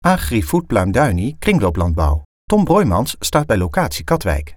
Agri-Food Pluim Duinie, kringlooplandbouw. Tom Broijmans staat bij locatie Katwijk.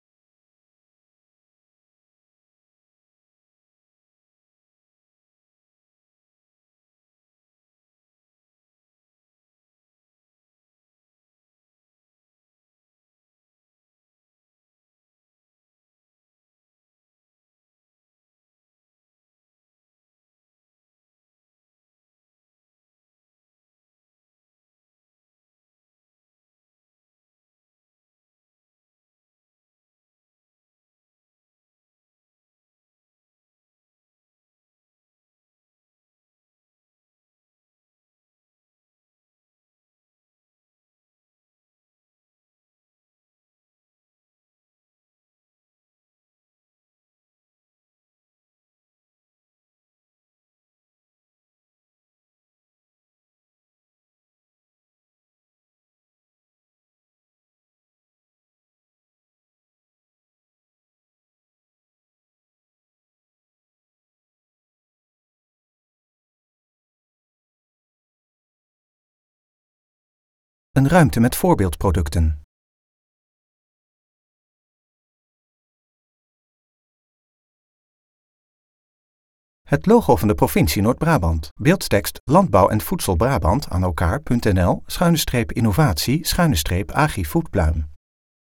Een ruimte met voorbeeldproducten. Het logo van de provincie Noord-Brabant. Beeldtekst Landbouw en Voedsel Brabant aan elkaar.nl /innovatie /Agri-Food Pluim.